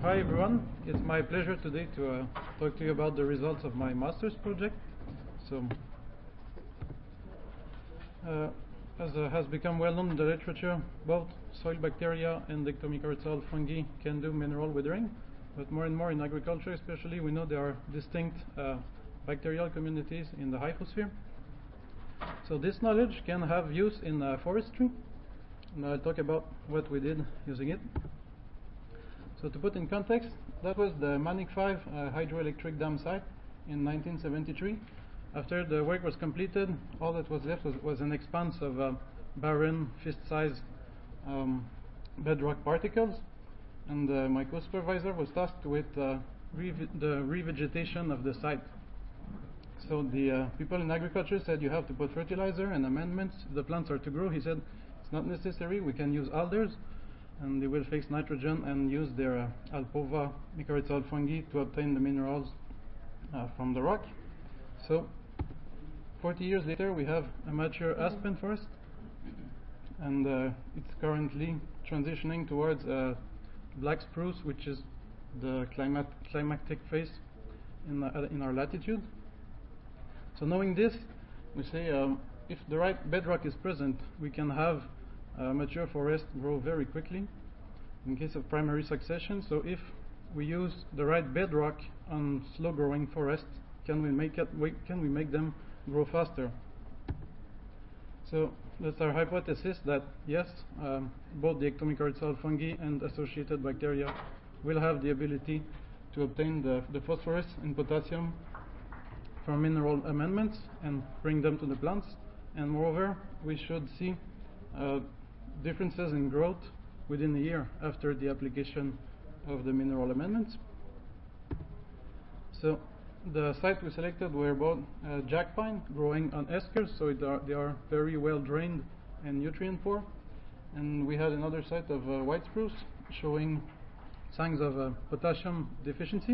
Hi everyone, it's my pleasure today to talk to you about the results of my master's project. So, as has become well known in the literature, both soil bacteria and ectomycorrhizal fungi can do mineral withering, but more and more in agriculture especially, we know there are distinct bacterial communities in the hyposphere. So this knowledge can have use in forestry, and I'll talk about what we did using it. So to put in context, that was the Manik 5 hydroelectric dam site in 1973. After the work was completed, all that was left was an expanse of barren, fist-sized bedrock particles, and my co-supervisor was tasked with the revegetation of the site. So the people in agriculture said you have to put fertilizer and amendments if the plants are to grow. He said it's not necessary, we can use alders, and they will fix nitrogen and use their Alpova mycorrhizal fungi to obtain the minerals from the rock. So 40 years later we have a mature aspen forest, and it's currently transitioning towards black spruce, which is the climatic phase in our latitude. So knowing this, we say if the right bedrock is present, we can have mature forest grow very quickly in case of primary succession. So if we use the right bedrock on slow growing forests, can we make them grow faster? So that's our hypothesis, that yes, both the ectomycorrhizal fungi and associated bacteria will have the ability to obtain the phosphorus and potassium from mineral amendments and bring them to the plants. And moreover, we should see differences in growth within a year after the application of the mineral amendments. So the site we selected were both jack pine growing on eskers, so they are very well drained and nutrient poor, and we had another site of white spruce showing signs of potassium deficiency.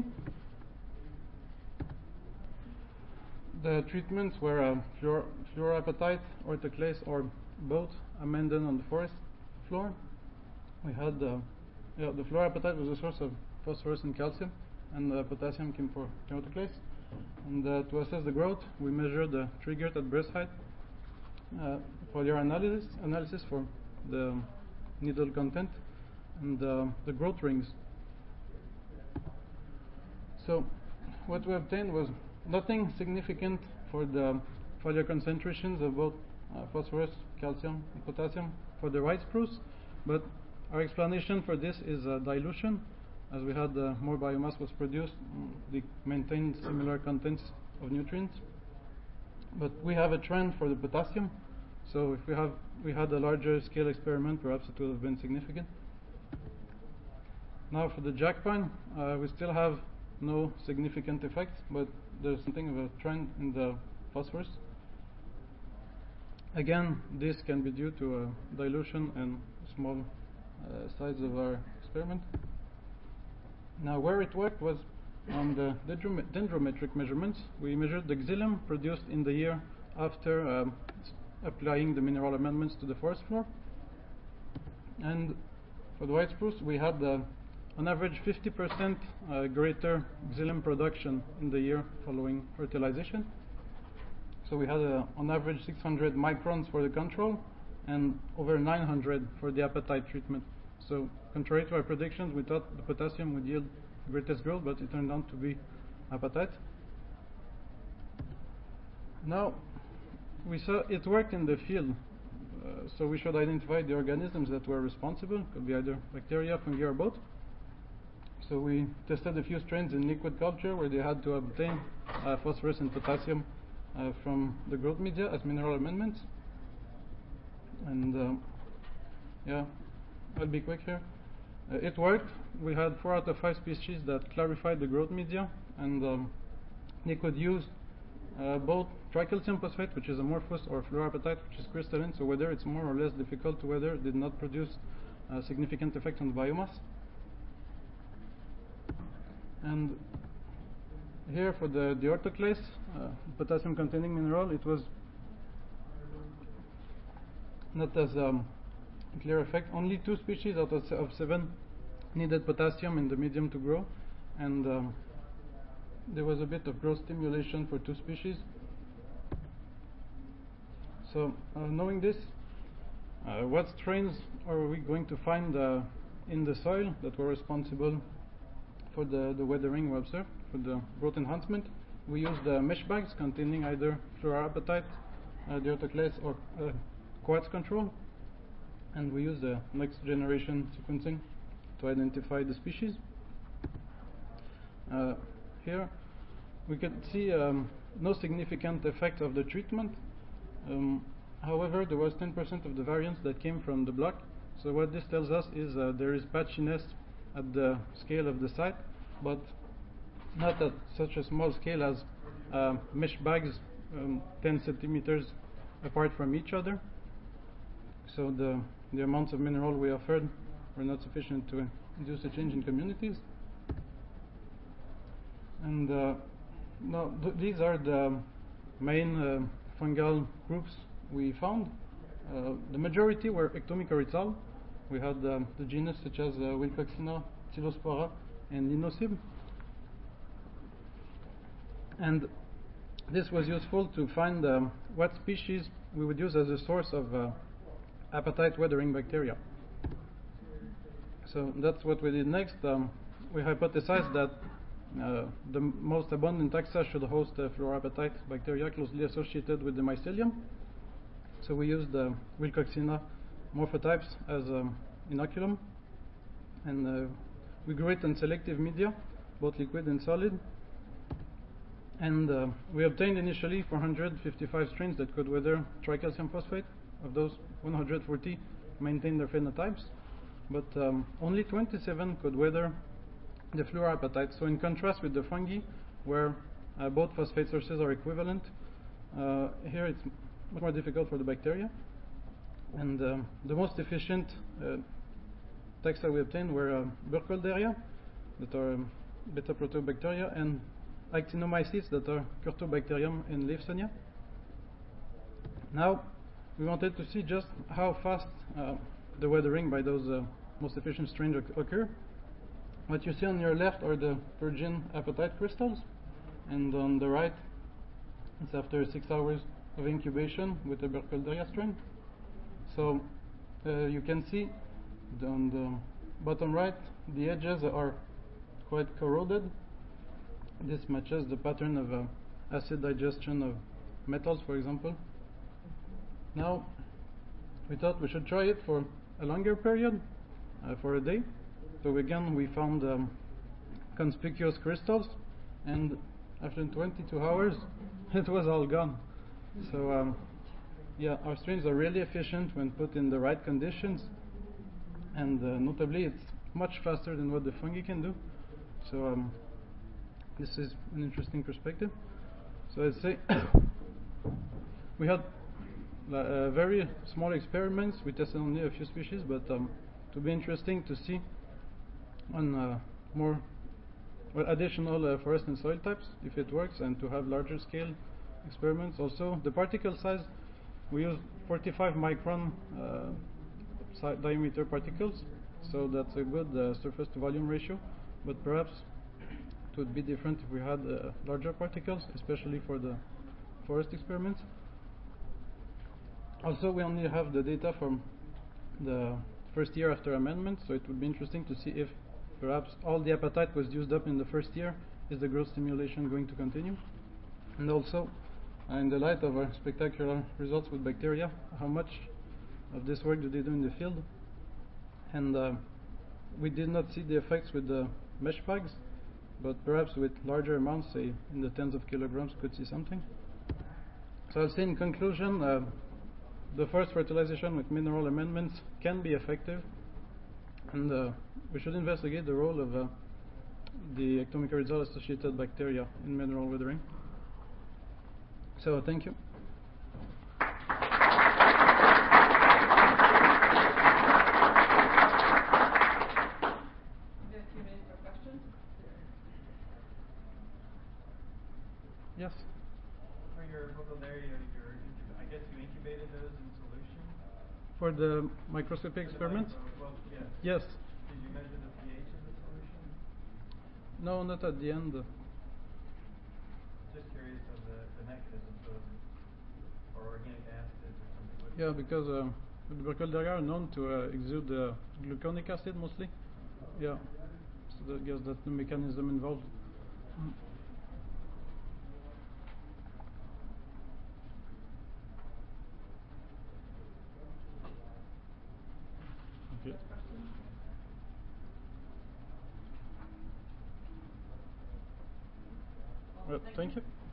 The treatments were fluorapatite, orthoclase, or both amended on the forest floor. We had the fluorapatite was a source of phosphorus and calcium, and the potassium came for orthoclase. And to assess the growth, we measured the tree girth at breast height, foliar analysis for the needle content, and the growth rings. So what we obtained was nothing significant for the foliar concentrations of both phosphorus, calcium, and potassium for the white spruce, but our explanation for this is dilution. As we had more biomass was produced, they maintained similar contents of nutrients. But we have a trend for the potassium, so if we had a larger scale experiment, perhaps it would have been significant. Now for the jack pine, we still have no significant effects, but there's something of a trend in the phosphorus. Again, this can be due to dilution and small size of our experiment. Now where it worked was on the dendrometric measurements. We measured the xylem produced in the year after applying the mineral amendments to the forest floor. And for the white spruce, we had on average 50% greater xylem production in the year following fertilization. So we had on average 600 microns for the control and over 900 for the apatite treatment. So contrary to our predictions, we thought the potassium would yield greatest growth, but it turned out to be apatite. Now we saw it worked in the field, so we should identify the organisms that were responsible. Could be either bacteria, fungi, or both. So we tested a few strains in liquid culture where they had to obtain phosphorus and potassium from the growth media as mineral amendments. And yeah, I'll be quick here. It worked. We had 4 out of 5 species that clarified the growth media, and they could use both tricalcium phosphate, which is amorphous, or fluorapatite, which is crystalline. So whether it's more or less difficult to weather, did not produce a significant effect on the biomass. And here for the orthoclase, potassium containing mineral, it was not as clear effect. Only 2 species out of 7 needed potassium in the medium to grow, and there was a bit of growth stimulation for 2 species. So knowing this, what strains are we going to find in the soil that were responsible for the weathering we observed, for the growth enhancement? We used mesh bags containing either fluorapatite, Deoxyclase, or quartz control, and we used the next generation sequencing to identify the species. Here we can see no significant effect of the treatment. However, there was 10% of the variance that came from the block. So what this tells us is there is patchiness at the scale of the site, but not at such a small scale as mesh bags 10 centimeters apart from each other. So the amounts of mineral we offered were not sufficient to induce a change in communities. And now these are the main fungal groups we found. The majority were ectomycorrhizal. We had the genus such as Wilcoxina, Xylospora, and Linocybe. And this was useful to find what species we would use as a source of apatite weathering bacteria. So that's what we did next. We hypothesized that the most abundant taxa should host fluorapatite bacteria closely associated with the mycelium. So we used the Wilcoxina morphotypes as inoculum, and we grew it in selective media, both liquid and solid. And we obtained initially 455 strains that could weather tricalcium phosphate. Of those, 140 maintained their phenotypes, but only 27 could weather the fluorapatite. So in contrast with the fungi, where both phosphate sources are equivalent, here it's much more difficult for the bacteria. And the most efficient taxa we obtained were Burkholderia, that are beta proteobacteria, and Actinomycetes, that are Curtobacterium and Lawsonia. Now we wanted to see just how fast the weathering by those most efficient strains occur. What you see on your left are the virgin apatite crystals, and on the right it's after 6 hours of incubation with the Burkholderia strain. So you can see on the bottom right the edges are quite corroded. This matches the pattern of acid digestion of metals, for example. Now we thought we should try it for a longer period, for a day. So again we found conspicuous crystals, and after 22 hours it was all gone. So yeah, our strains are really efficient when put in the right conditions, and notably it's much faster than what the fungi can do. So this is an interesting perspective. So I'd say we had very small experiments. We tested only a few species, but it would be interesting to see on more additional forest and soil types if it works, and to have larger scale experiments. Also, the particle size, we use 45 micron diameter particles, so that's a good surface to volume ratio, but perhaps it would be different if we had larger particles, especially for the forest experiments. Also, we only have the data from the first year after amendment, so it would be interesting to see if perhaps all the apatite was used up in the first year. Is the growth stimulation going to continue? And also, in the light of our spectacular results with bacteria, how much of this work do they do in the field? And we did not see the effects with the mesh bags, but perhaps with larger amounts, say in the tens of kilograms, could see something. So I'll say in conclusion, the first fertilization with mineral amendments can be effective, and we should investigate the role of the ectomycorrhizal associated bacteria in mineral weathering. So thank you. Yes. For your Burkholderia, I guess you incubated those in solution? For the microscopic experiments? Well, yes. Yes. Did you measure the pH No, not at the end. Just curious of the mechanism, so or organic acids or something. Yeah, because the Burkholderia are known to exude gluconic acid mostly. Yeah, so I guess that's the mechanism involved. Okay. Well, thank you.